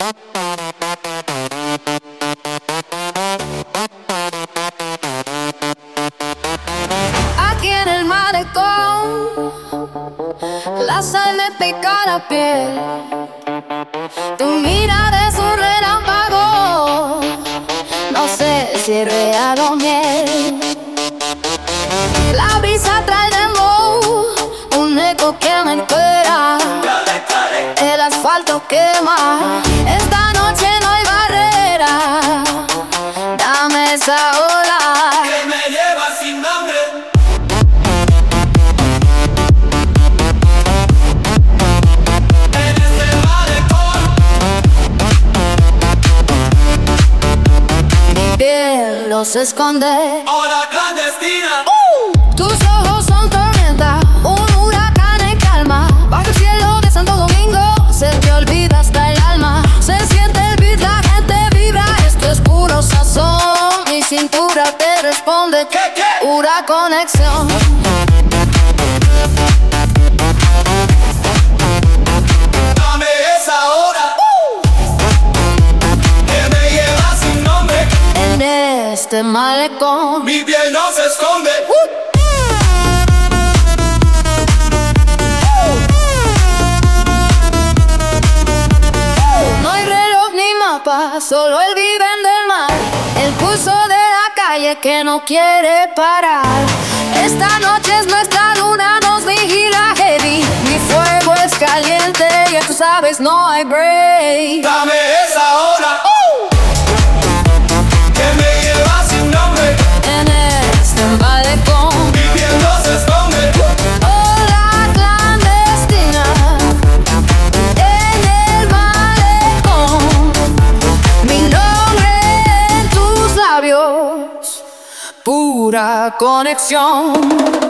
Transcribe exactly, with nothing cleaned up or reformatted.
Aquí en el malecón, la sal me pica la piel. Tu mirada es un relámpago, no sé si es real o miel. La brisa trae dembow, un eco que me entera. El asfalto quema, esta noche no hay barrera. Dame esa ola que me lleva sin nombre. En este malecón, mi piel los esconde. hora clandestina. uh, Tus ojos son tormenta, un huracán en calma. Bajo el cielo de Santo Domingo se te olvida hasta el alma. Se siente el beat, la gente vibra. Esto es puro sazón, mi cintura te responde. ¿Qué, qué? Pura conexión. Dame esa hora que me lleva sin nombre. En este malecón Mi piel no se esconde. no hay reloj ni mapa, solo el viven del mar. El pulso de la calle que no quiere parar. Esta noche es nuestra luna, nos vigila heavy. Mi fuego es caliente, ya tú sabes, no hay break. Dame esa hora que me lleva sin nombre. En este malecón, Mi piel no se esconde. hola clandestina. En el malecón, mi nombre en tus labios. Pura conexión.